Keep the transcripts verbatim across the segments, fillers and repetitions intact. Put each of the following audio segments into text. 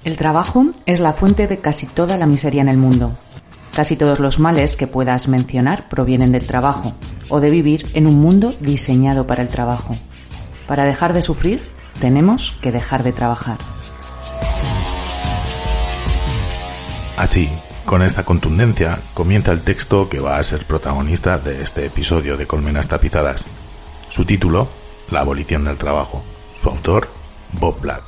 El trabajo es la fuente de casi toda la miseria en el mundo. Casi todos los males que puedas mencionar provienen del trabajo o de vivir en un mundo diseñado para el trabajo. Para dejar de sufrir, tenemos que dejar de trabajar. Así, con esta contundencia, comienza el texto que va a ser protagonista de este episodio de Colmenas Tapizadas. Su título, La abolición del trabajo. Su autor, Bob Black.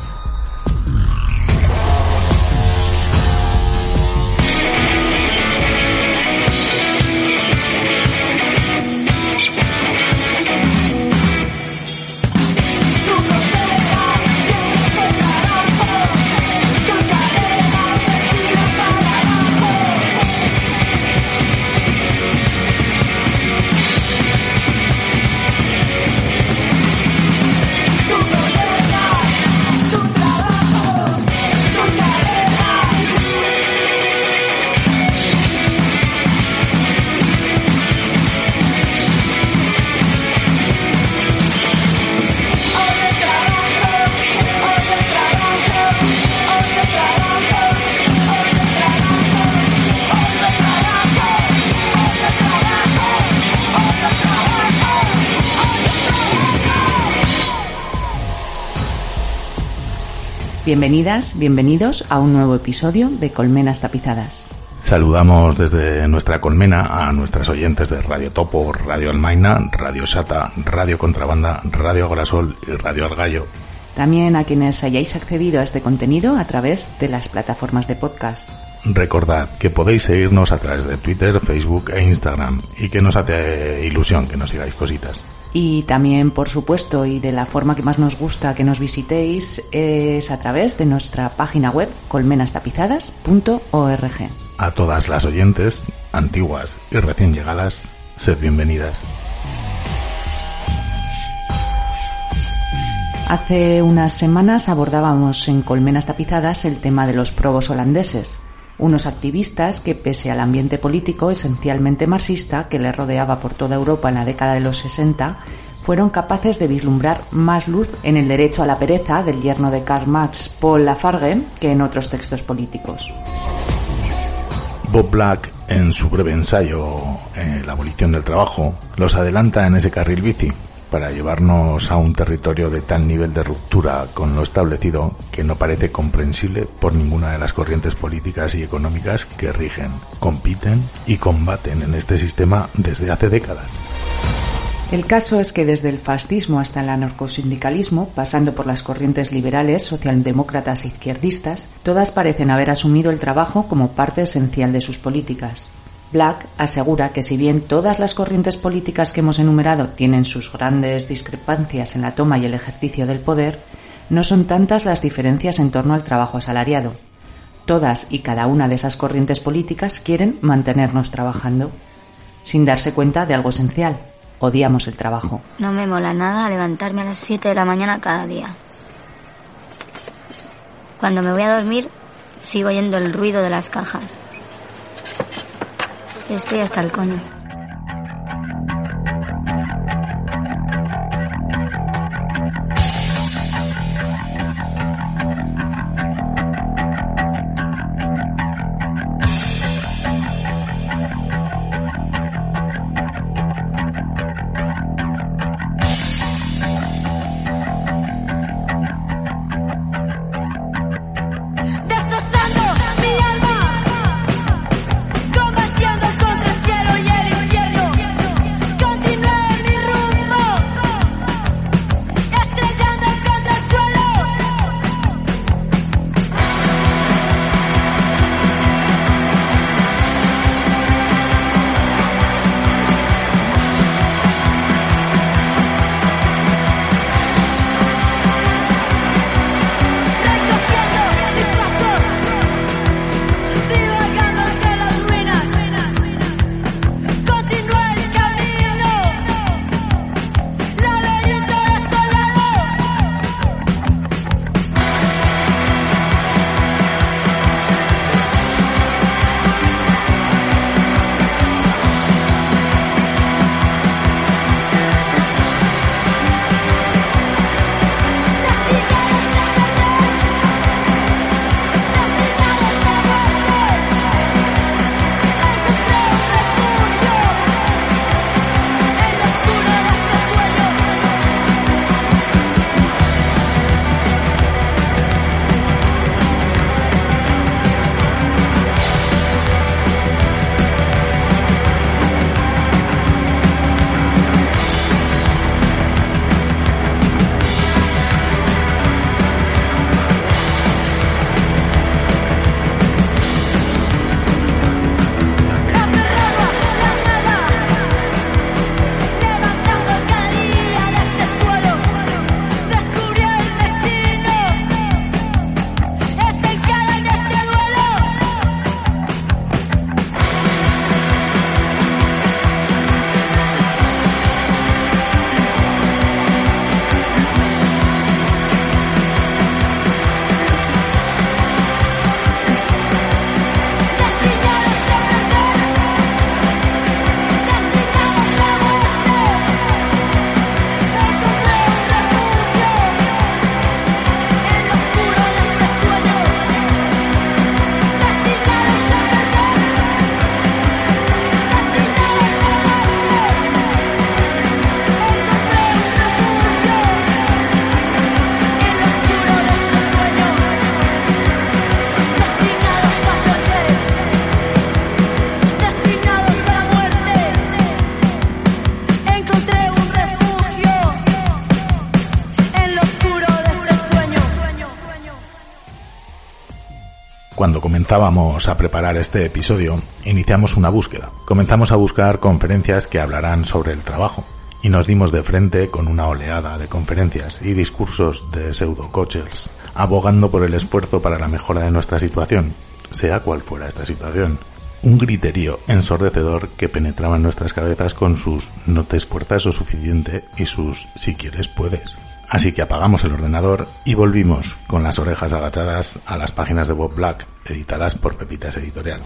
Bienvenidas, bienvenidos a un nuevo episodio de Colmenas Tapizadas. Saludamos desde nuestra colmena a nuestras oyentes de Radio Topo, Radio Almaina, Radio Sata, Radio Contrabanda, Radio Grasol y Radio Algallo. También a quienes hayáis accedido a este contenido a través de las plataformas de podcast. Recordad que podéis seguirnos a través de Twitter, Facebook e Instagram y que nos hace ilusión que nos sigáis cositas. Y también, por supuesto, y de la forma que más nos gusta que nos visitéis, es a través de nuestra página web colmenas tapizadas punto org. A todas las oyentes, antiguas y recién llegadas, sed bienvenidas. Hace unas semanas abordábamos en Colmenas Tapizadas el tema de los probos holandeses, unos activistas que, pese al ambiente político esencialmente marxista que les rodeaba por toda Europa en la década de los sesenta, fueron capaces de vislumbrar más luz en el derecho a la pereza del yerno de Karl Marx, Paul Lafargue, que en otros textos políticos. Bob Black, en su breve ensayo eh, La abolición del trabajo, los adelanta en ese carril bici para llevarnos a un territorio de tal nivel de ruptura con lo establecido que no parece comprensible por ninguna de las corrientes políticas y económicas que rigen, compiten y combaten en este sistema desde hace décadas. El caso es que desde el fascismo hasta el anarcosindicalismo, pasando por las corrientes liberales, socialdemócratas e izquierdistas, todas parecen haber asumido el trabajo como parte esencial de sus políticas. Black asegura que si bien todas las corrientes políticas que hemos enumerado tienen sus grandes discrepancias en la toma y el ejercicio del poder, no son tantas las diferencias en torno al trabajo asalariado. Todas y cada una de esas corrientes políticas quieren mantenernos trabajando, sin darse cuenta de algo esencial: odiamos el trabajo. No me mola nada levantarme a las siete de la mañana cada día. Cuando me voy a dormir, sigo oyendo el ruido de las cajas. Estoy hasta el coño. Destrozando mi alma, combatiendo contra el cielo y el Cuando comenzábamos a preparar este episodio, iniciamos una búsqueda. Comenzamos a buscar conferencias que hablarán sobre el trabajo y nos dimos de frente con una oleada de conferencias y discursos de pseudo-coachers abogando por el esfuerzo para la mejora de nuestra situación, sea cual fuera esta situación. Un griterío ensordecedor que penetraba en nuestras cabezas con sus "no te esfuerzas lo suficiente" y sus "si quieres puedes". Así que apagamos el ordenador y volvimos con las orejas agachadas a las páginas de Bob Black, editadas por Pepitas Editorial.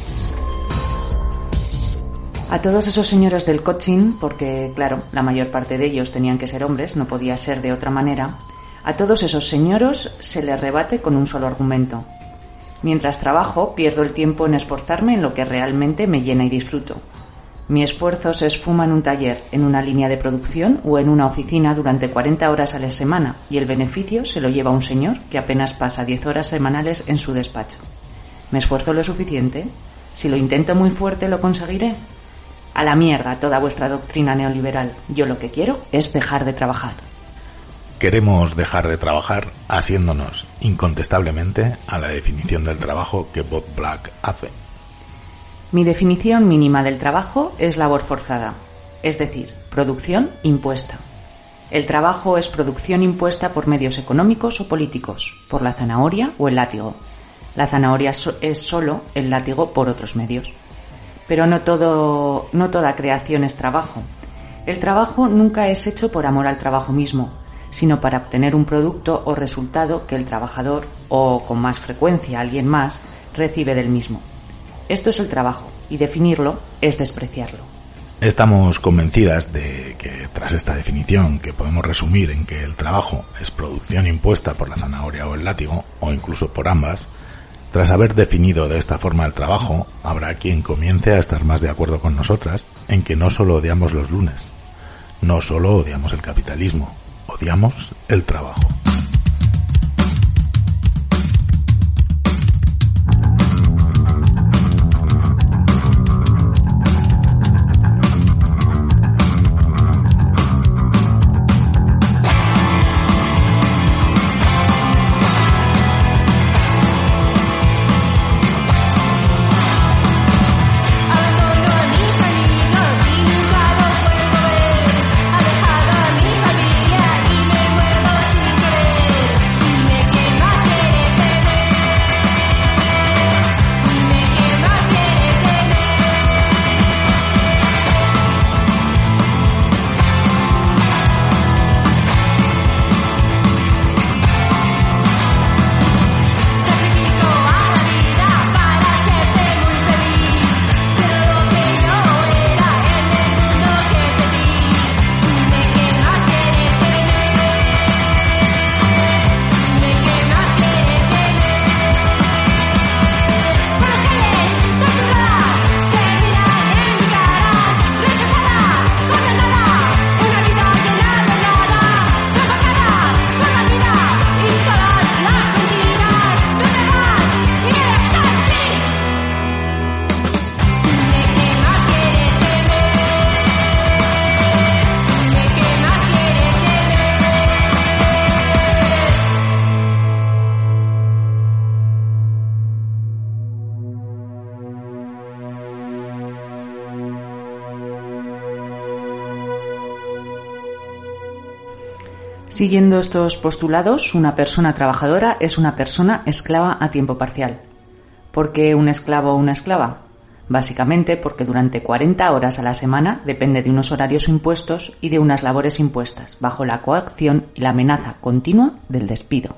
A todos esos señores del coaching, porque claro, la mayor parte de ellos tenían que ser hombres, no podía ser de otra manera, a todos esos señoros se les rebate con un solo argumento. Mientras trabajo, pierdo el tiempo en esforzarme en lo que realmente me llena y disfruto. Mi esfuerzo se esfuma en un taller, en una línea de producción o en una oficina durante cuarenta horas a la semana, y el beneficio se lo lleva un señor que apenas pasa diez horas semanales en su despacho. ¿Me esfuerzo lo suficiente? Si lo intento muy fuerte, ¿lo conseguiré? A la mierda toda vuestra doctrina neoliberal. Yo lo que quiero es dejar de trabajar. Queremos dejar de trabajar asiéndonos incontestablemente a la definición del trabajo que Bob Black hace. Mi definición mínima del trabajo es labor forzada, es decir, producción impuesta. El trabajo es producción impuesta por medios económicos o políticos, por la zanahoria o el látigo. La zanahoria es solo el látigo por otros medios. Pero no todo, no toda creación es trabajo. El trabajo nunca es hecho por amor al trabajo mismo, sino para obtener un producto o resultado que el trabajador, o con más frecuencia alguien más, recibe del mismo. Esto es el trabajo, y definirlo es despreciarlo. Estamos convencidas de que tras esta definición, que podemos resumir en que el trabajo es producción impuesta por la zanahoria o el látigo, o incluso por ambas, tras haber definido de esta forma el trabajo, habrá quien comience a estar más de acuerdo con nosotras en que no solo odiamos los lunes, no solo odiamos el capitalismo, odiamos el trabajo. Siguiendo estos postulados, una persona trabajadora es una persona esclava a tiempo parcial. ¿Por qué un esclavo o una esclava? Básicamente porque durante cuarenta horas a la semana depende de unos horarios impuestos y de unas labores impuestas, bajo la coacción y la amenaza continua del despido.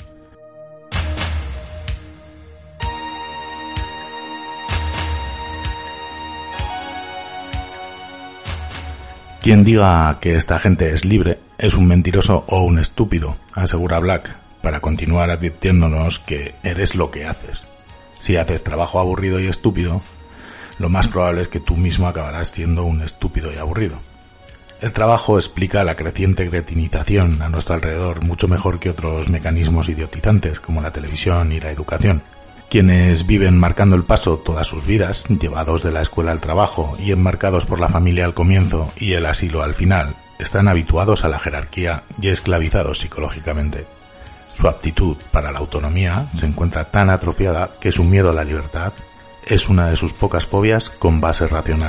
Quien diga que esta gente es libre es un mentiroso o un estúpido, asegura Black, para continuar advirtiéndonos que eres lo que haces. Si haces trabajo aburrido y estúpido, lo más probable es que tú mismo acabarás siendo un estúpido y aburrido. El trabajo explica la creciente cretinización a nuestro alrededor mucho mejor que otros mecanismos idiotizantes como la televisión y la educación. Quienes viven marcando el paso todas sus vidas, llevados de la escuela al trabajo y enmarcados por la familia al comienzo y el asilo al final, están habituados a la jerarquía y esclavizados psicológicamente. Su aptitud para la autonomía se encuentra tan atrofiada que su miedo a la libertad es una de sus pocas fobias con base racional.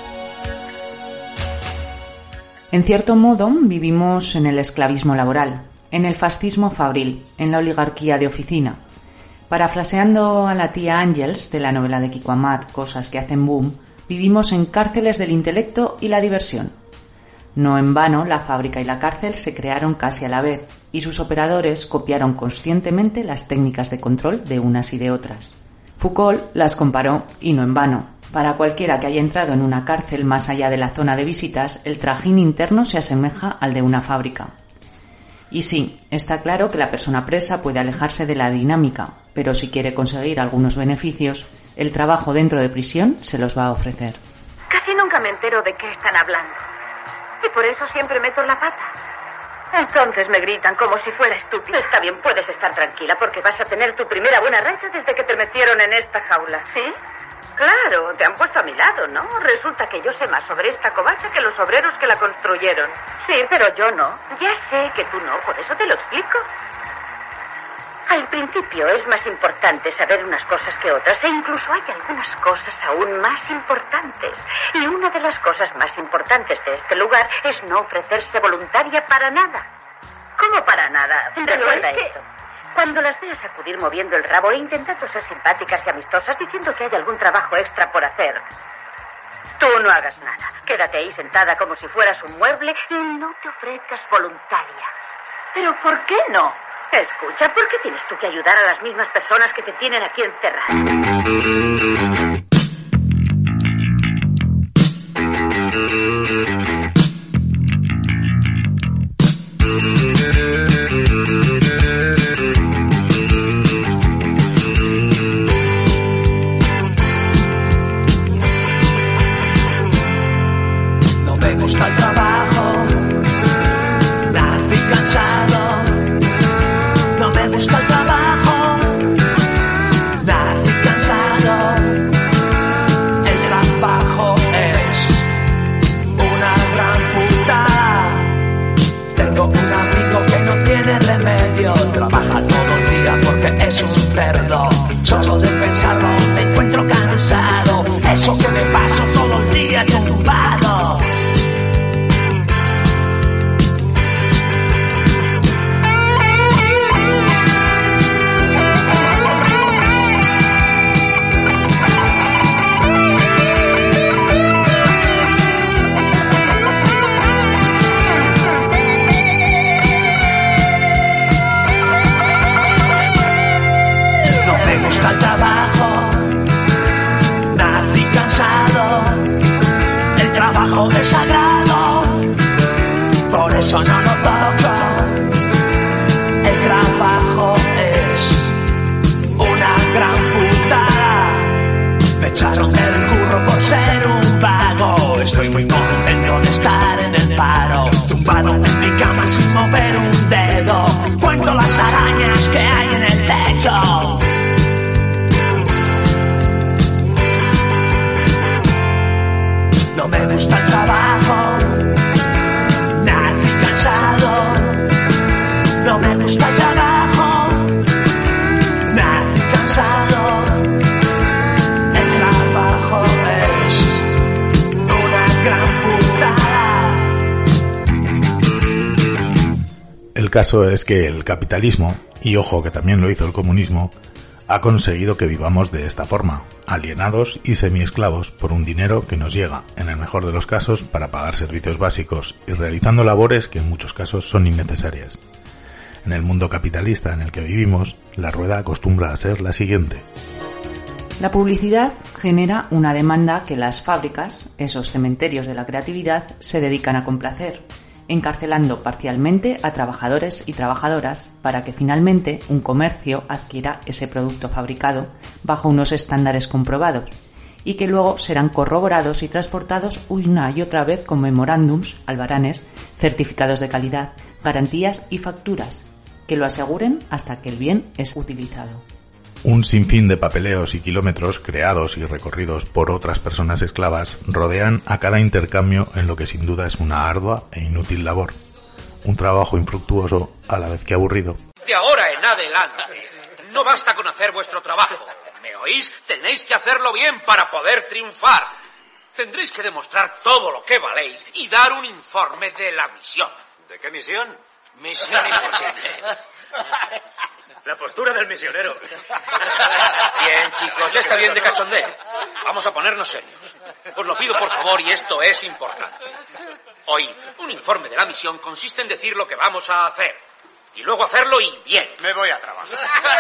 En cierto modo, vivimos en el esclavismo laboral, en el fascismo fabril, en la oligarquía de oficina. Parafraseando a la tía Ángels de la novela de Kiko Amat, Cosas que hacen boom, vivimos en cárceles del intelecto y la diversión. No en vano, la fábrica y la cárcel se crearon casi a la vez, y sus operadores copiaron conscientemente las técnicas de control de unas y de otras. Foucault las comparó, y no en vano. Para cualquiera que haya entrado en una cárcel más allá de la zona de visitas, el trajín interno se asemeja al de una fábrica. Y sí, está claro que la persona presa puede alejarse de la dinámica, pero si quiere conseguir algunos beneficios, el trabajo dentro de prisión se los va a ofrecer. Casi nunca me entero de qué están hablando. Y por eso siempre meto la pata. Entonces me gritan como si fuera estúpida. Está bien, puedes estar tranquila porque vas a tener tu primera buena racha desde que te metieron en esta jaula. ¿Sí? Claro, te han puesto a mi lado, ¿no? Resulta que yo sé más sobre esta covacha que los obreros que la construyeron. Sí, pero yo no. Ya sé que tú no, por eso te lo explico. Al principio es más importante saber unas cosas que otras, e incluso hay algunas cosas aún más importantes. Y una de las cosas más importantes de este lugar es no ofrecerse voluntaria para nada. ¿Cómo para nada? Recuerda esto. Cuando las veas acudir moviendo el rabo e intentando ser simpáticas y amistosas, diciendo que hay algún trabajo extra por hacer, tú no hagas nada. Quédate ahí sentada como si fueras un mueble y no te ofrezcas voluntaria. ¿Pero por qué no? Escucha, ¿por qué tienes tú que ayudar a las mismas personas que te tienen aquí encerrada? No me gusta el trabajo, nací cansado. No me gusta el trabajo, nací cansado. El trabajo es una gran putada. Tengo un amigo que no tiene remedio, trabaja todo el día porque es un cerdo. Solo de pensarlo me encuentro cansado. Eso que me paso todo el día tumbado. Al trabajo, nací cansado. El trabajo es sagrado, por eso no lo toco. El trabajo es una gran putada. Me echaron del curro por ser un vago. Estoy muy contento de estar en el paro, tumbado en mi cama sin mover un dedo. Cuento las arañas que hay en el techo. No me gusta el trabajo, nací cansado. No me gusta el trabajo, nací cansado. El trabajo es una gran putada. El caso es que el capitalismo, y ojo que también lo hizo el comunismo, ha conseguido que vivamos de esta forma, alienados y semiesclavos por un dinero que nos llega, en el mejor de los casos, para pagar servicios básicos y realizando labores que en muchos casos son innecesarias. En el mundo capitalista en el que vivimos, la rueda acostumbra a ser la siguiente. La publicidad genera una demanda que las fábricas, esos cementerios de la creatividad, se dedican a complacer, encarcelando parcialmente a trabajadores y trabajadoras para que finalmente un comercio adquiera ese producto fabricado bajo unos estándares comprobados y que luego serán corroborados y transportados una y otra vez con memorándums, albaranes, certificados de calidad, garantías y facturas que lo aseguren hasta que el bien es utilizado. Un sinfín de papeleos y kilómetros creados y recorridos por otras personas esclavas rodean a cada intercambio en lo que sin duda es una ardua e inútil labor. un trabajo infructuoso a la vez que aburrido. De ahora en adelante, no basta con hacer vuestro trabajo. ¿Me oís? Tenéis que hacerlo bien para poder triunfar. Tendréis que demostrar todo lo que valéis y dar un informe de la misión. ¿De qué misión? Misión imposible. La postura del misionero. Bien, chicos, ya está bien de cachondeo. Vamos a ponernos serios. Os lo pido por favor y esto es importante. Hoy, un informe de la misión consiste en decir lo que vamos a hacer. Y luego hacerlo y bien. Me voy a trabajar.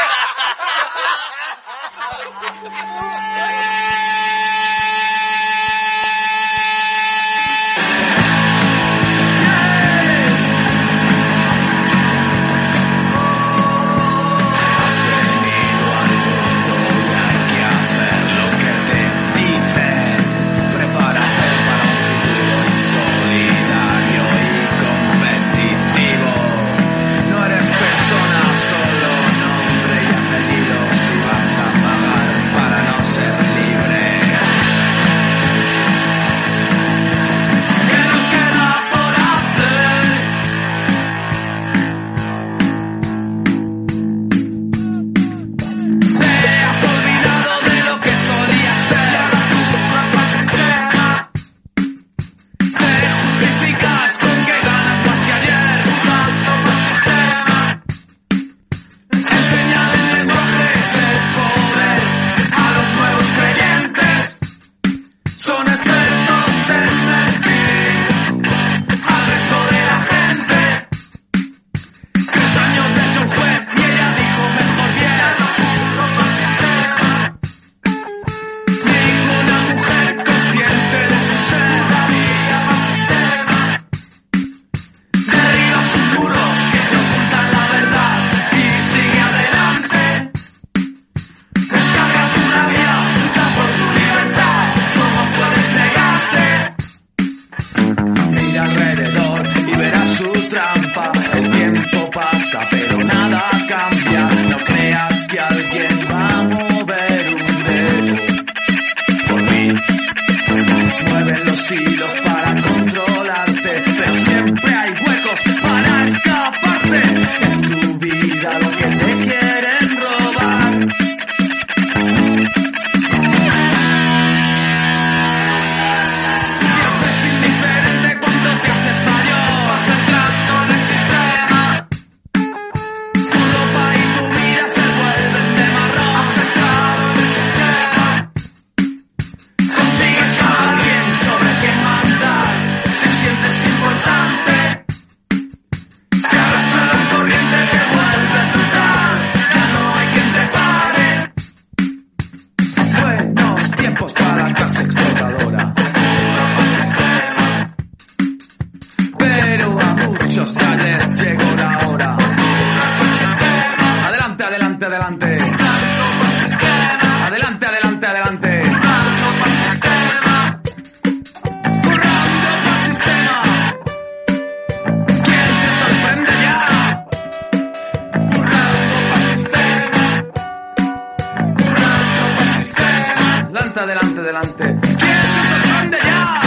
Adelante, adelante. ¿Quién se sorprende ya?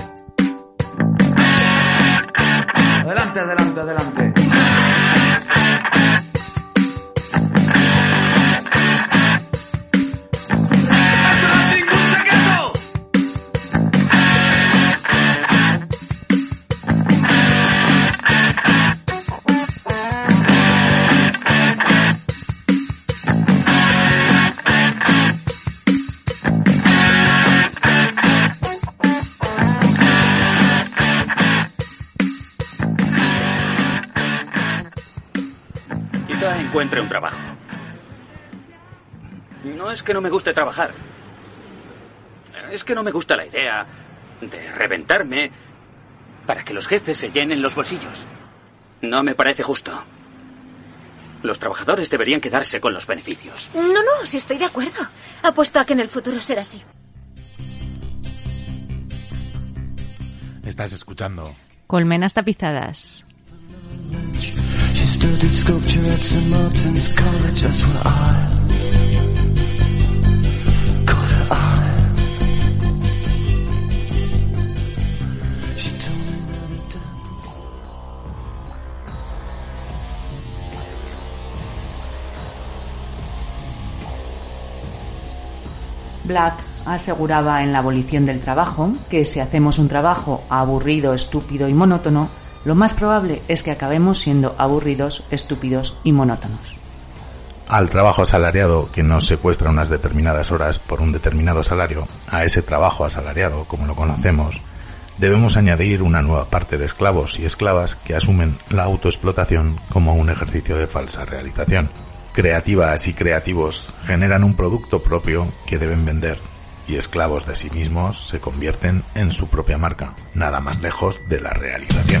Adelante, adelante, adelante. ¡Esto no es ningún secreto! Encuentre un trabajo. No es que no me guste trabajar. Es que no me gusta la idea de reventarme para que los jefes se llenen los bolsillos. No me parece justo. Los trabajadores deberían quedarse con los beneficios. No, no, sí estoy de acuerdo. Apuesto a que en el futuro será así. Estás escuchando Colmenas tapizadas. Studied sculpture at Saint Martin's College, that's where I caught her eye. She told me that her dad Black aseguraba en La abolición del trabajo que si hacemos un trabajo aburrido, estúpido y monótono, lo más probable es que acabemos siendo aburridos, estúpidos y monótonos. Al trabajo asalariado que nos secuestra unas determinadas horas por un determinado salario, a ese trabajo asalariado, como lo conocemos, debemos añadir una nueva parte de esclavos y esclavas que asumen la autoexplotación como un ejercicio de falsa realización. Creativas y creativos generan un producto propio que deben vender y esclavos de sí mismos se convierten en su propia marca, nada más lejos de la realización.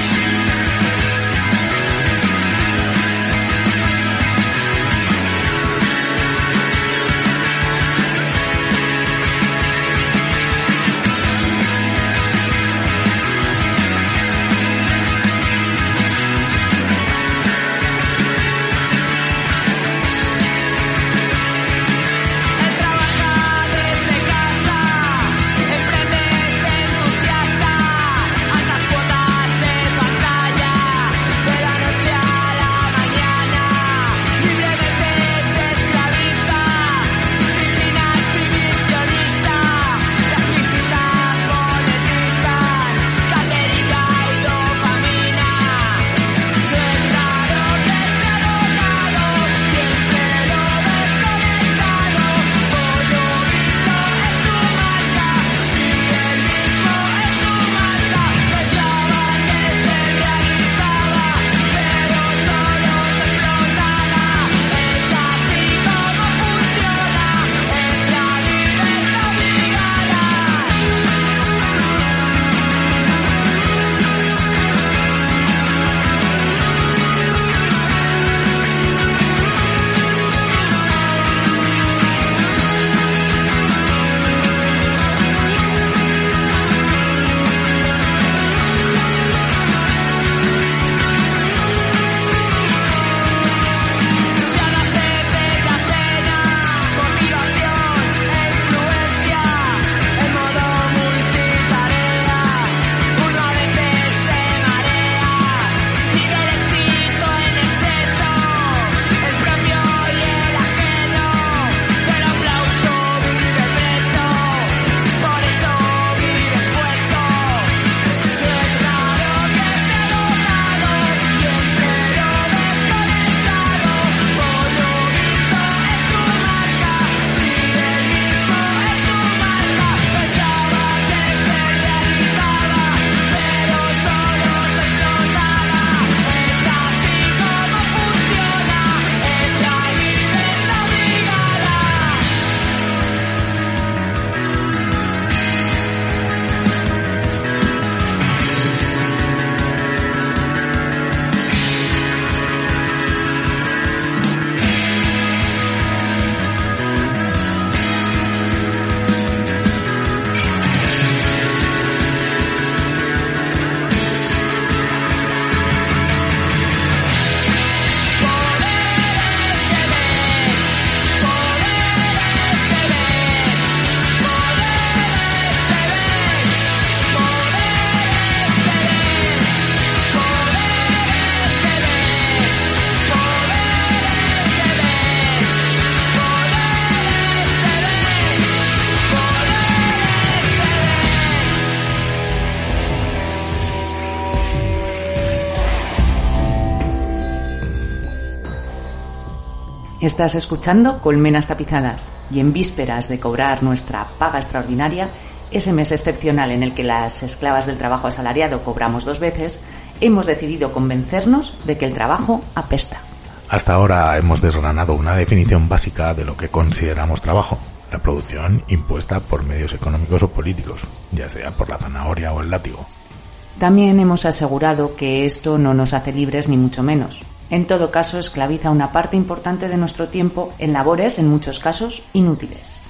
Estás escuchando Colmenas Tapizadas y en vísperas de cobrar nuestra paga extraordinaria, ese mes excepcional en el que las esclavas del trabajo asalariado cobramos dos veces, hemos decidido convencernos de que el trabajo apesta. Hasta ahora hemos desgranado una definición básica de lo que consideramos trabajo, la producción impuesta por medios económicos o políticos, ya sea por la zanahoria o el látigo. También hemos asegurado que esto no nos hace libres ni mucho menos. En todo caso, esclaviza una parte importante de nuestro tiempo en labores, en muchos casos, inútiles.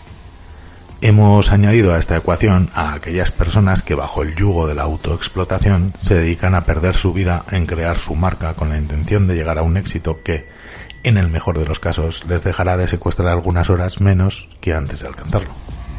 Hemos añadido a esta ecuación a aquellas personas que bajo el yugo de la autoexplotación se dedican a perder su vida en crear su marca con la intención de llegar a un éxito que, en el mejor de los casos, les dejará de secuestrar algunas horas menos que antes de alcanzarlo.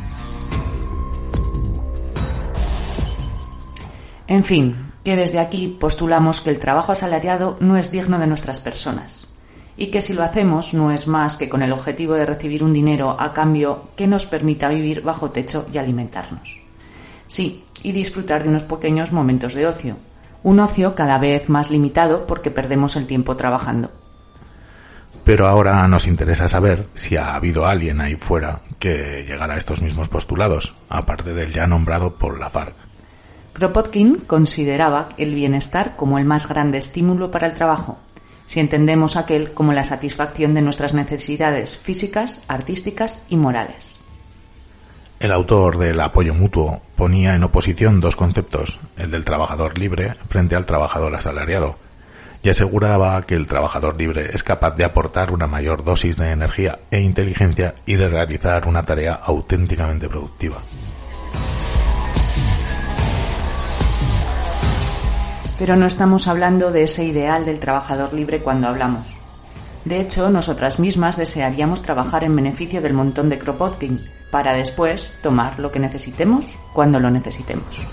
En fin, que desde aquí postulamos que el trabajo asalariado no es digno de nuestras personas. y que si lo hacemos no es más que con el objetivo de recibir un dinero a cambio que nos permita vivir bajo techo y alimentarnos. Sí, y disfrutar de unos pequeños momentos de ocio. Un ocio cada vez más limitado porque perdemos el tiempo trabajando. Pero ahora nos interesa saber si ha habido alguien ahí fuera que llegara a estos mismos postulados, aparte del ya nombrado por Lafargue. Kropotkin consideraba el bienestar como el más grande estímulo para el trabajo, si entendemos aquel como la satisfacción de nuestras necesidades físicas, artísticas y morales. El autor del apoyo mutuo ponía en oposición dos conceptos, el del trabajador libre frente al trabajador asalariado, y aseguraba que el trabajador libre es capaz de aportar una mayor dosis de energía e inteligencia y de realizar una tarea auténticamente productiva. Pero no estamos hablando de ese ideal del trabajador libre cuando hablamos. De hecho, nosotras mismas desearíamos trabajar en beneficio del montón de Kropotkin, para después tomar lo que necesitemos cuando lo necesitemos.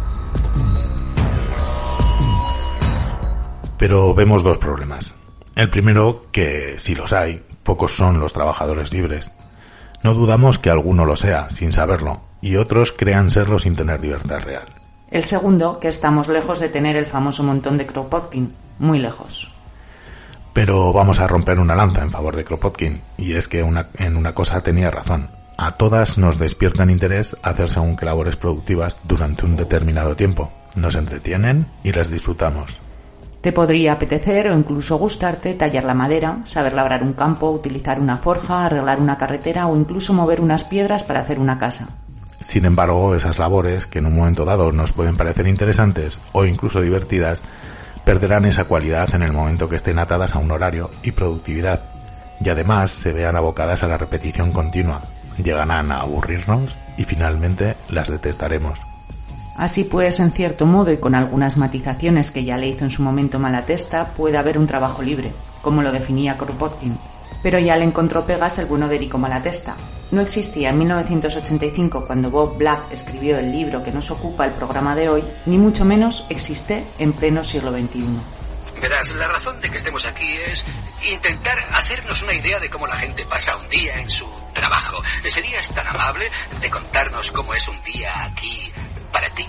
Pero vemos dos problemas. El primero, que si los hay, pocos son los trabajadores libres. No dudamos que alguno lo sea, sin saberlo, y otros crean serlo sin tener libertad real. El segundo, que estamos lejos de tener el famoso montón de Kropotkin, muy lejos. Pero vamos a romper una lanza en favor de Kropotkin, y es que una, en una cosa tenía razón. A todas nos despiertan interés hacer según que labores productivas durante un determinado tiempo. Nos entretienen y las disfrutamos. Te podría apetecer o incluso gustarte tallar la madera, saber labrar un campo, utilizar una forja, arreglar una carretera o incluso mover unas piedras para hacer una casa. Sin embargo, esas labores, que en un momento dado nos pueden parecer interesantes o incluso divertidas, perderán esa cualidad en el momento que estén atadas a un horario y productividad, y además se vean abocadas a la repetición continua. Llegarán a aburrirnos y finalmente las detestaremos. Así pues, en cierto modo y con algunas matizaciones que ya le hizo en su momento Malatesta, puede haber un trabajo libre, como lo definía Kropotkin. Pero ya le encontró pegas el bueno de Enrico Malatesta. No existía en mil novecientos ochenta y cinco, cuando Bob Black escribió el libro que nos ocupa el programa de hoy, ni mucho menos existe en pleno siglo veintiuno. Verás, la razón de que estemos aquí es intentar hacernos una idea de cómo la gente pasa un día en su trabajo. ¿Serías tan amable de contarnos cómo es un día aquí para ti?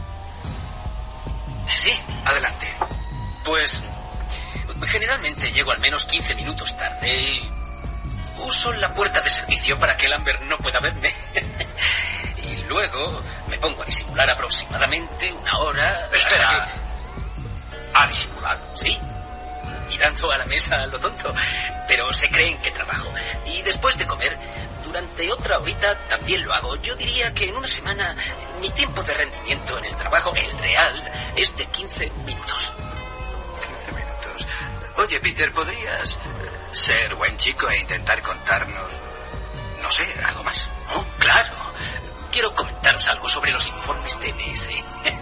Sí, adelante. Pues generalmente llego al menos quince minutos tarde y uso la puerta de servicio para que Lambert no pueda verme. Y luego me pongo a disimular aproximadamente una hora. Espera. ¿A disimular? Sí. Mirando a la mesa a lo tonto. Pero se creen que trabajo. Y después de comer, durante otra horita también lo hago. Yo diría que en una semana mi tiempo de rendimiento en el trabajo, el real, es de quince minutos. quince minutos. Oye, Peter, ¿podrías ser buen chico e intentar contarnos, no sé, algo más? Oh, claro. Quiero comentaros algo sobre los informes T M S.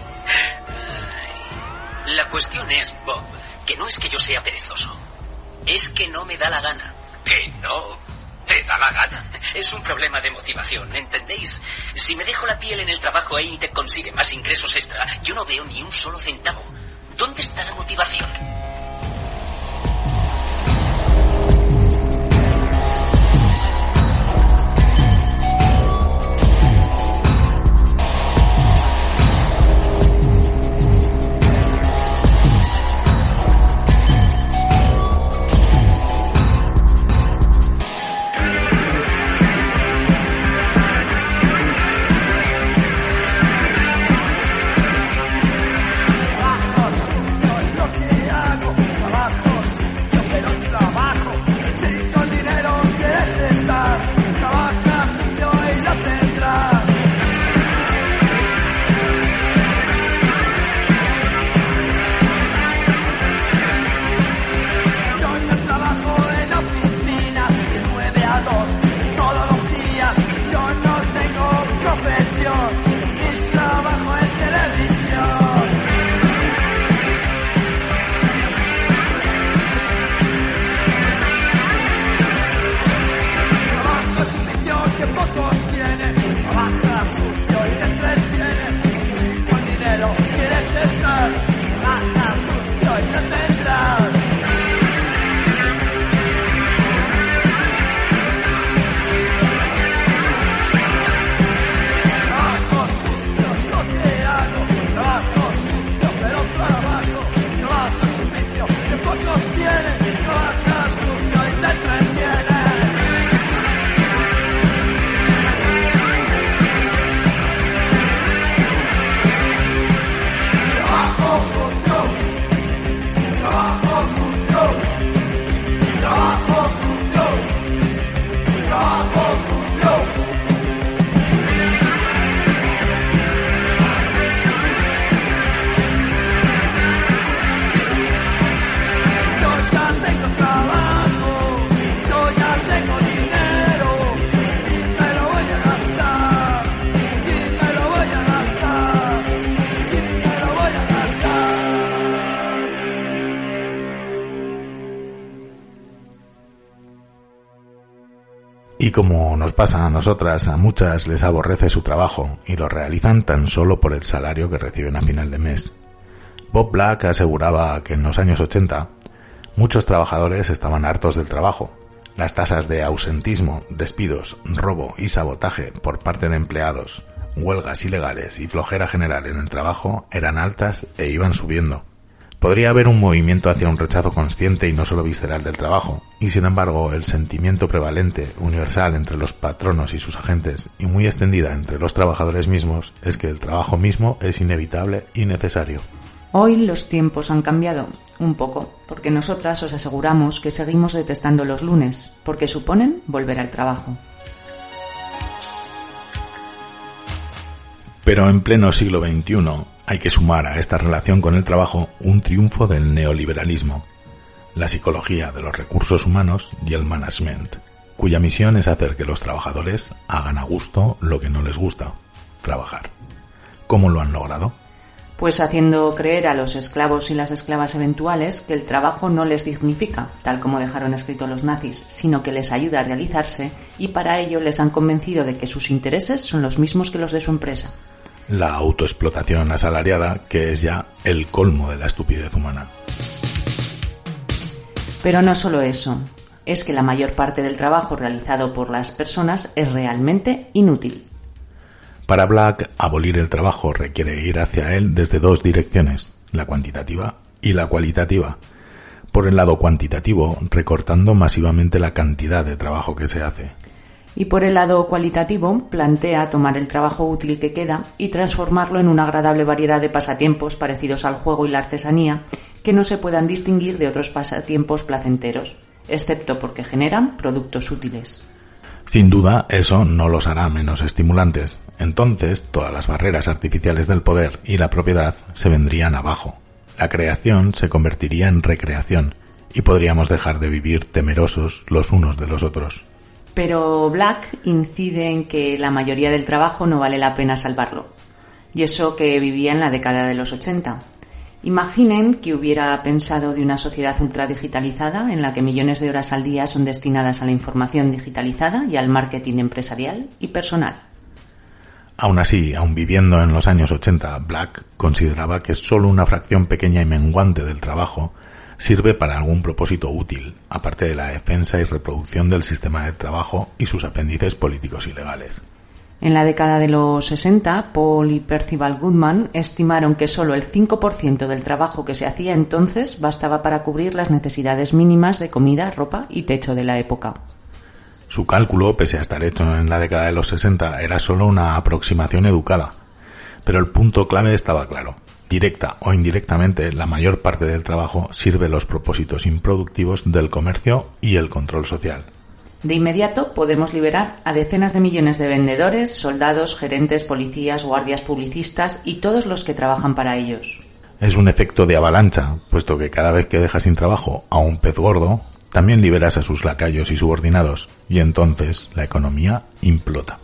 La cuestión es, Bob, que no es que yo sea perezoso. Es que no me da la gana. ¿Que no te da la gana? Es un problema de motivación, ¿entendéis? Si me dejo la piel en el trabajo e Intec consigue más ingresos extra, yo no veo ni un solo centavo. ¿Dónde está la motivación? Y como nos pasa a nosotras, a muchas les aborrece su trabajo y lo realizan tan solo por el salario que reciben a final de mes. Bob Black aseguraba que en los años ochenta muchos trabajadores estaban hartos del trabajo. Las tasas de ausentismo, despidos, robo y sabotaje por parte de empleados, huelgas ilegales y flojera general en el trabajo eran altas e iban subiendo. Podría haber un movimiento hacia un rechazo consciente y no solo visceral del trabajo, y sin embargo el sentimiento prevalente, universal entre los patronos y sus agentes y muy extendida entre los trabajadores mismos, es que el trabajo mismo es inevitable y necesario. Hoy los tiempos han cambiado un poco, porque nosotras os aseguramos que seguimos detestando los lunes, porque suponen volver al trabajo. Pero en pleno siglo veintiuno hay que sumar a esta relación con el trabajo un triunfo del neoliberalismo, la psicología de los recursos humanos y el management, cuya misión es hacer que los trabajadores hagan a gusto lo que no les gusta, trabajar. ¿Cómo lo han logrado? Pues haciendo creer a los esclavos y las esclavas eventuales que el trabajo no les dignifica, tal como dejaron escrito los nazis, sino que les ayuda a realizarse, y para ello les han convencido de que sus intereses son los mismos que los de su empresa. La autoexplotación asalariada, que es ya el colmo de la estupidez humana. Pero no solo eso, es que la mayor parte del trabajo realizado por las personas es realmente inútil. Para Black, abolir el trabajo requiere ir hacia él desde dos direcciones, la cuantitativa y la cualitativa. Por el lado cuantitativo, recortando masivamente la cantidad de trabajo que se hace. Y por el lado cualitativo, plantea tomar el trabajo útil que queda y transformarlo en una agradable variedad de pasatiempos parecidos al juego y la artesanía, que no se puedan distinguir de otros pasatiempos placenteros, excepto porque generan productos útiles. Sin duda, eso no los hará menos estimulantes. Entonces, todas las barreras artificiales del poder y la propiedad se vendrían abajo. La creación se convertiría en recreación y podríamos dejar de vivir temerosos los unos de los otros. Pero Black incide en que la mayoría del trabajo no vale la pena salvarlo. Y eso que vivía en la década de los ochenta. Imaginen que hubiera pensado de una sociedad ultradigitalizada en la que millones de horas al día son destinadas a la información digitalizada y al marketing empresarial y personal. Aún así, aun viviendo en los años ochenta, Black consideraba que solo una fracción pequeña y menguante del trabajo sirve para algún propósito útil, aparte de la defensa y reproducción del sistema de trabajo y sus apéndices políticos y legales. En la década de los sesenta, Paul y Percival Goodman estimaron que solo el cinco por ciento del trabajo que se hacía entonces bastaba para cubrir las necesidades mínimas de comida, ropa y techo de la época. Su cálculo, pese a estar hecho en la década de los sesenta, era solo una aproximación educada. Pero el punto clave estaba claro. Directa o indirectamente, la mayor parte del trabajo sirve los propósitos improductivos del comercio y el control social. De inmediato podemos liberar a decenas de millones de vendedores, soldados, gerentes, policías, guardias, publicistas y todos los que trabajan para ellos. Es un efecto de avalancha, puesto que cada vez que dejas sin trabajo a un pez gordo, también liberas a sus lacayos y subordinados, y entonces la economía implota.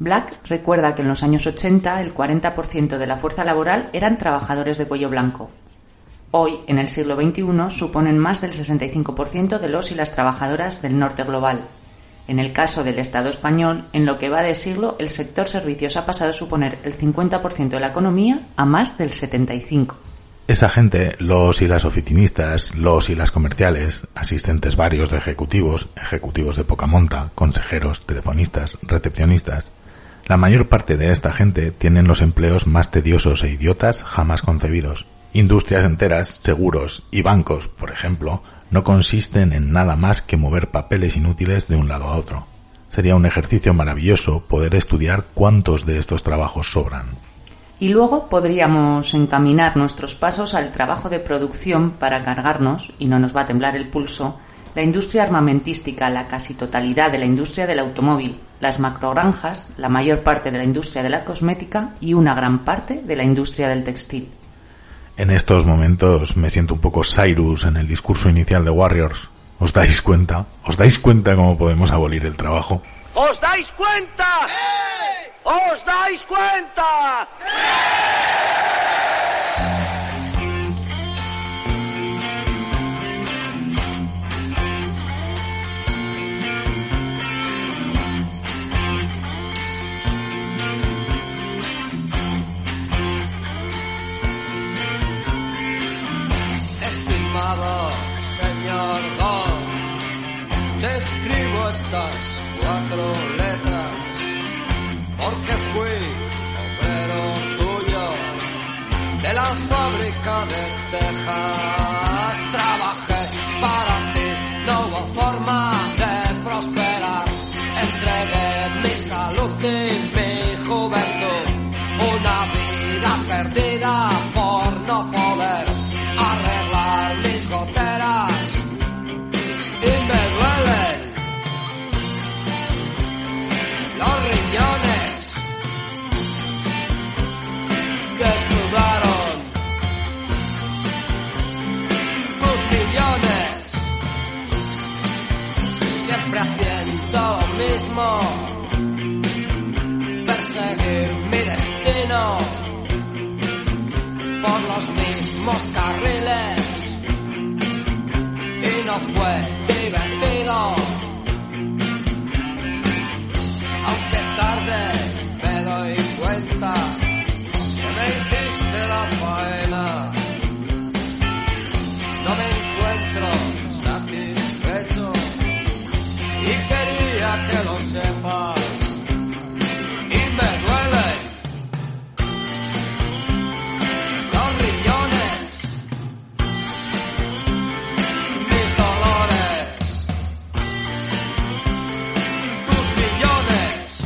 Black recuerda que en los años ochenta el cuarenta por ciento de la fuerza laboral eran trabajadores de cuello blanco. Hoy, en el siglo veintiuno, suponen más del sesenta y cinco por ciento de los y las trabajadoras del norte global. En el caso del Estado español, en lo que va de siglo, el sector servicios ha pasado a suponer el cincuenta por ciento de la economía a más del setenta y cinco por ciento. Esa gente, los y las oficinistas, los y las comerciales, asistentes varios de ejecutivos, ejecutivos de poca monta, consejeros, telefonistas, recepcionistas, la mayor parte de esta gente tienen los empleos más tediosos e idiotas jamás concebidos. Industrias enteras, seguros y bancos, por ejemplo, no consisten en nada más que mover papeles inútiles de un lado a otro. Sería un ejercicio maravilloso poder estudiar cuántos de estos trabajos sobran. Y luego podríamos encaminar nuestros pasos al trabajo de producción para cargarnos, y no nos va a temblar el pulso, la industria armamentística, la casi totalidad de la industria del automóvil, las macrogranjas, la mayor parte de la industria de la cosmética y una gran parte de la industria del textil. En estos momentos me siento un poco Cyrus en el discurso inicial de Warriors. ¿Os dais cuenta? ¿Os dais cuenta cómo podemos abolir el trabajo? ¿Os dais cuenta? ¡Sí! ¿Os dais cuenta? Estimado señor Don, te escribo estas cuatro letras porque fui obrero tuyo de la fábrica de Texas. Trabajé para ti, no hubo forma de prosperar. Entregué mi salud y mi juventud, una vida perdida por no poder arreglar mis goteras y me duelen los riñones que sudaron tus millones, siempre haciendo lo mismo, perseguir mi destino por los mismos carriles y no fue divertido, aunque tarde me doy cuenta que me hiciste la faena. No me encuentro satisfecho y quería que lo sepas y me duele los riñones, mis dolores, tus millones.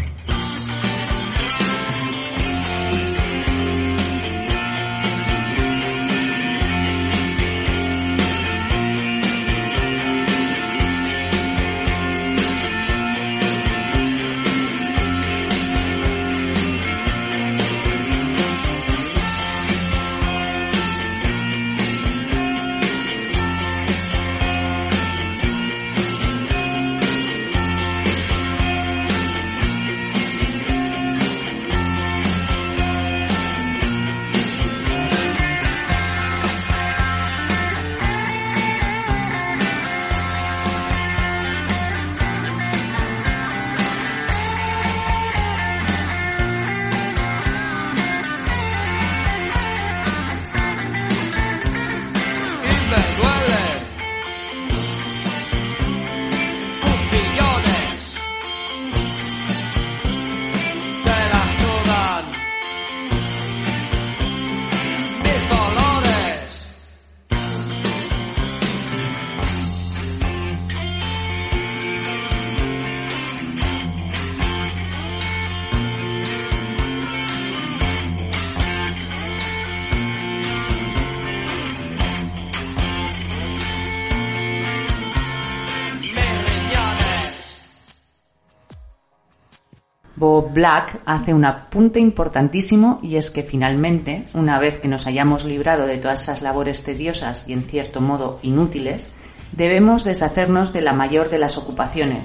Bob Black hace un apunte importantísimo y es que finalmente, una vez que nos hayamos librado de todas esas labores tediosas y en cierto modo inútiles, debemos deshacernos de la mayor de las ocupaciones,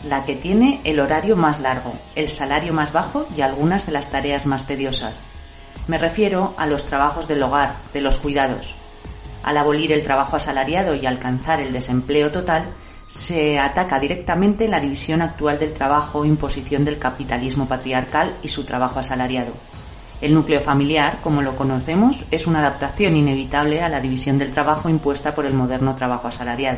la que tiene el horario más largo, el salario más bajo y algunas de las tareas más tediosas. Me refiero a los trabajos del hogar, de los cuidados. Al abolir el trabajo asalariado y alcanzar el desempleo total, se ataca directamente la división actual del trabajo, imposición del capitalismo patriarcal y su trabajo asalariado. El núcleo familiar, como lo conocemos, es una adaptación inevitable a la división del trabajo impuesta por el moderno trabajo asalariado.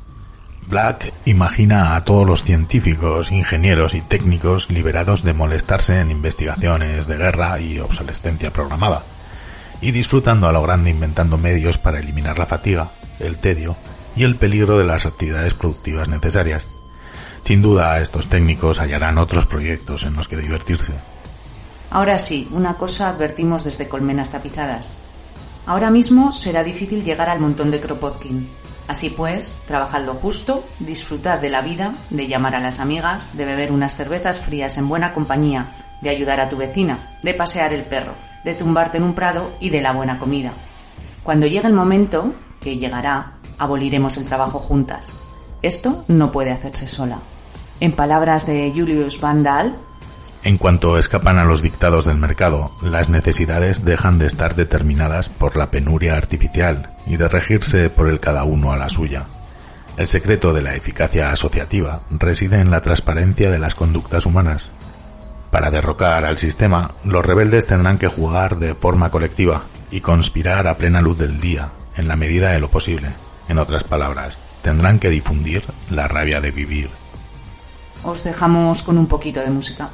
Black imagina a todos los científicos, ingenieros y técnicos liberados de molestarse en investigaciones de guerra y obsolescencia programada, y disfrutando a lo grande inventando medios para eliminar la fatiga, el tedio y el peligro de las actividades productivas necesarias. Sin duda, estos técnicos hallarán otros proyectos en los que divertirse. Ahora sí, una cosa advertimos desde Colmenas Tapizadas. Ahora mismo será difícil llegar al montón de Kropotkin. Así pues, trabajad lo justo, disfrutad de la vida, de llamar a las amigas, de beber unas cervezas frías en buena compañía, de ayudar a tu vecina, de pasear el perro, de tumbarte en un prado y de la buena comida. Cuando llegue el momento, que llegará, aboliremos el trabajo juntas. Esto no puede hacerse sola. En palabras de Julius Van Dahl, en cuanto escapan a los dictados del mercado, las necesidades dejan de estar determinadas por la penuria artificial y de regirse por el cada uno a la suya. El secreto de la eficacia asociativa reside en la transparencia de las conductas humanas. Para derrocar al sistema, los rebeldes tendrán que jugar de forma colectiva y conspirar a plena luz del día, en la medida de lo posible. En otras palabras, tendrán que difundir la rabia de vivir. Os dejamos con un poquito de música.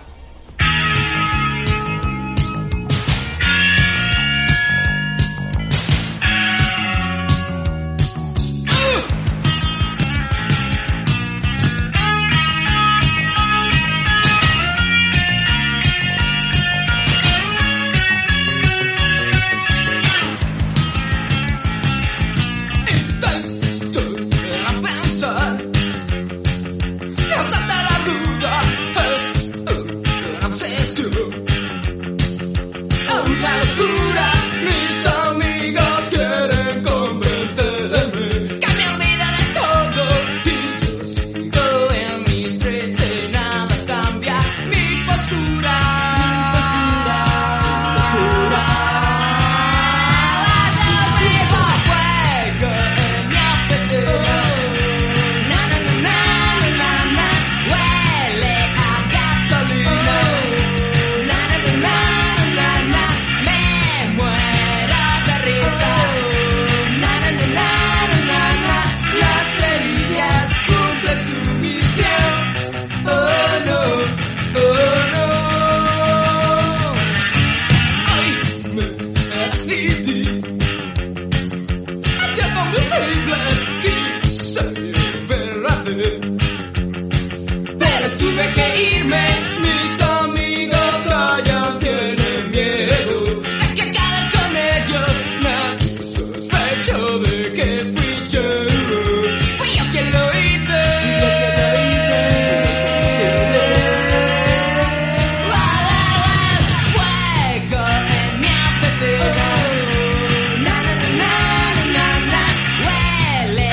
Huele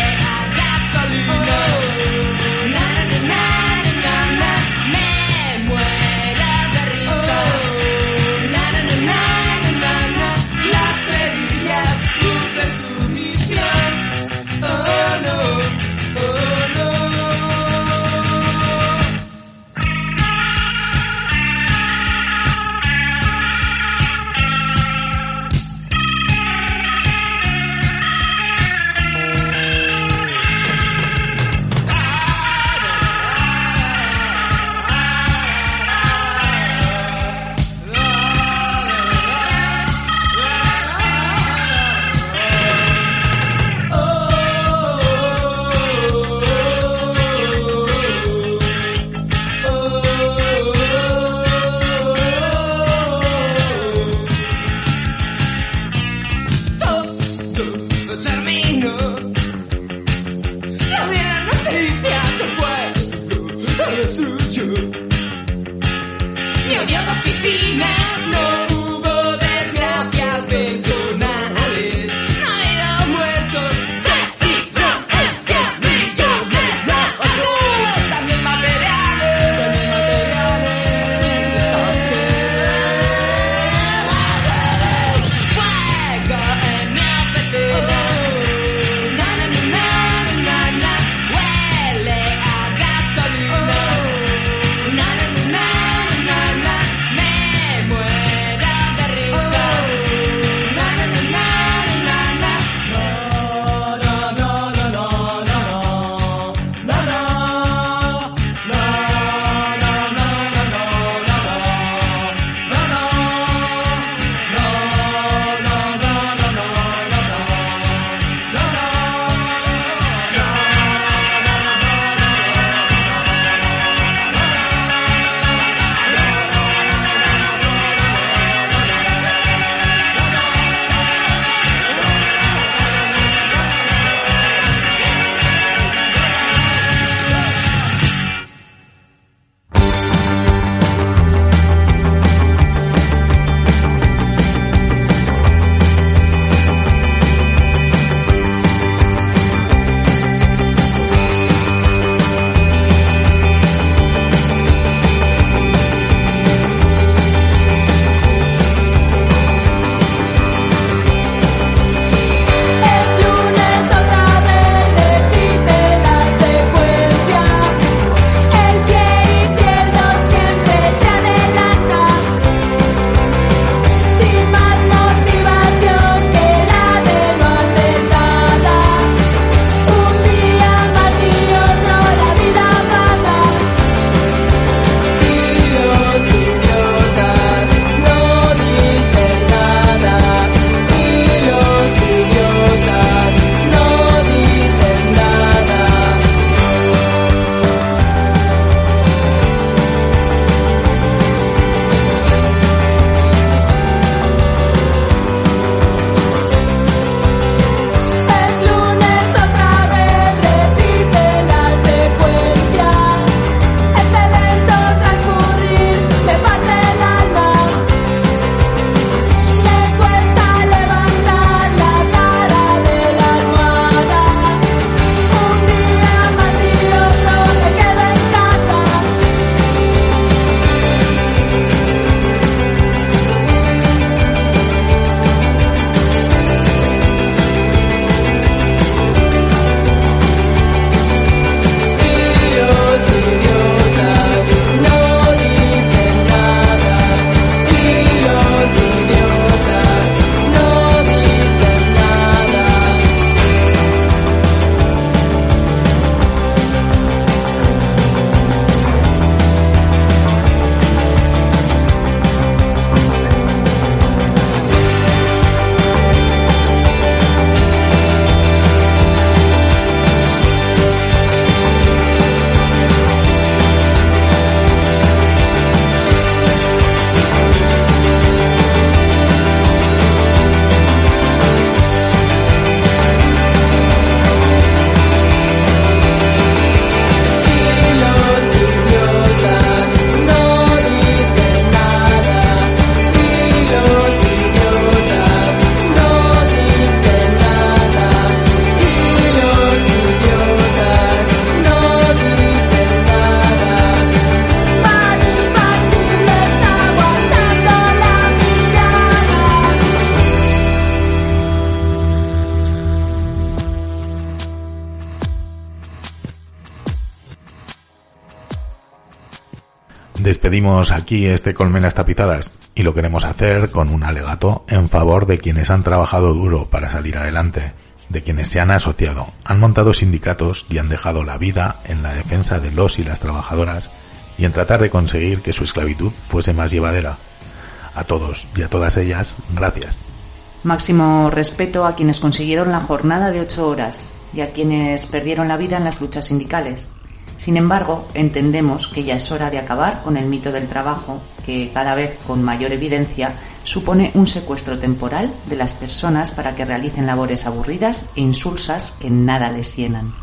Despedimos aquí este Colmenas Tapizadas y lo queremos hacer con un alegato en favor de quienes han trabajado duro para salir adelante, de quienes se han asociado, han montado sindicatos y han dejado la vida en la defensa de los y las trabajadoras y en tratar de conseguir que su esclavitud fuese más llevadera. A todos y a todas ellas, gracias. Máximo respeto a quienes consiguieron la jornada de ocho horas y a quienes perdieron la vida en las luchas sindicales. Sin embargo, entendemos que ya es hora de acabar con el mito del trabajo, que cada vez con mayor evidencia supone un secuestro temporal de las personas para que realicen labores aburridas e insulsas que nada les llenan.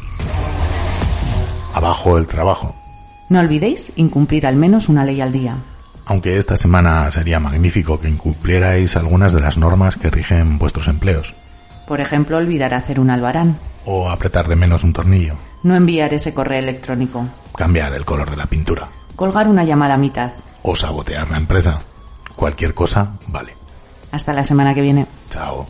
Abajo el trabajo. No olvidéis incumplir al menos una ley al día. Aunque esta semana sería magnífico que incumplierais algunas de las normas que rigen vuestros empleos. Por ejemplo, olvidar hacer un albarán. O apretar de menos un tornillo. No enviar ese correo electrónico. Cambiar el color de la pintura. Colgar una llamada a mitad. O sabotear la empresa. Cualquier cosa vale. Hasta la semana que viene. Chao.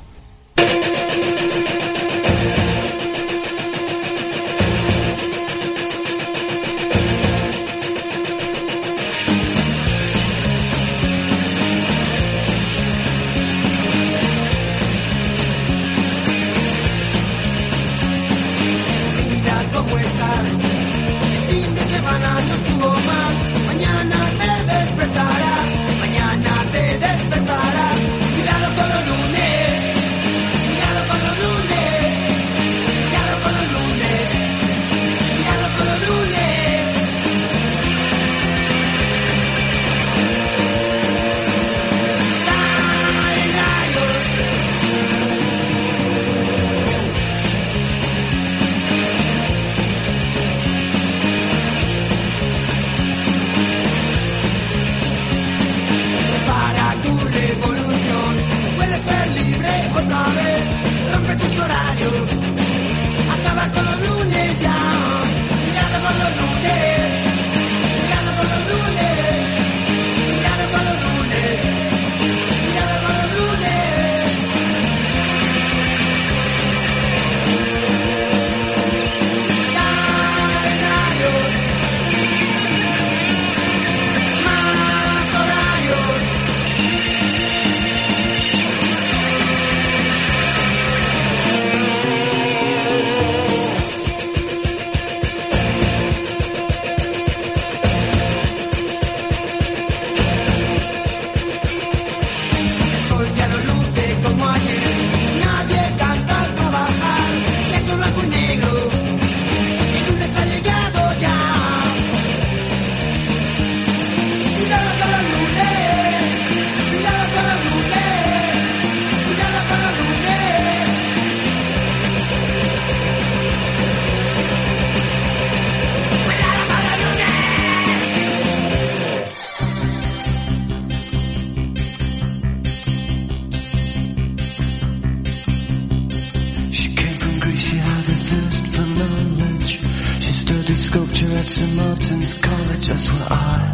Sculpture at Saint Martin's College, that's where I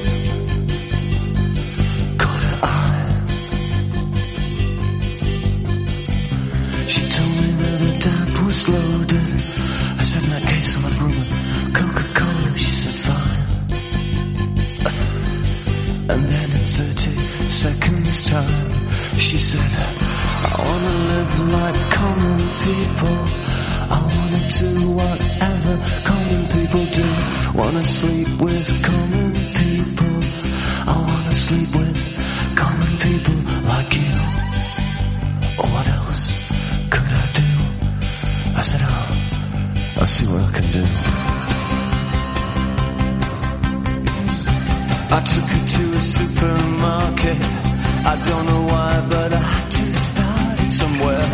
caught her eye. She told me that her dad was loaded. I said, in that case, I'll have room with Coca-Cola. She said, fine. And then in thirty seconds time, she said, I wanna live like common people. I wanna do whatever common people do. Wanna sleep with common people. I wanna sleep with common people like you. What else could I do? I said, oh, I'll see what I can do. I took her to a supermarket. I don't know why, but I had to start it somewhere.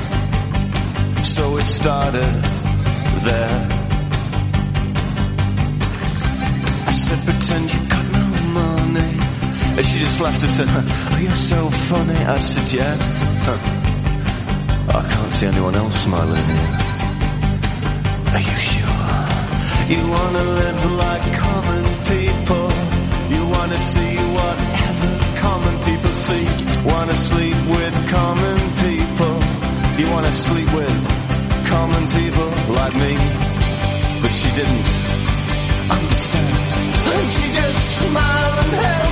So it started there. I said, pretend you got no money. And she just laughed and said, oh, you're so funny. I said, yeah. Huh. I can't see anyone else smiling here. Are you sure? You wanna live like common people. You wanna see whatever common people see. Wanna sleep with common people. You wanna sleep with common people like me. But she didn't understand. And she just smiled. from hell.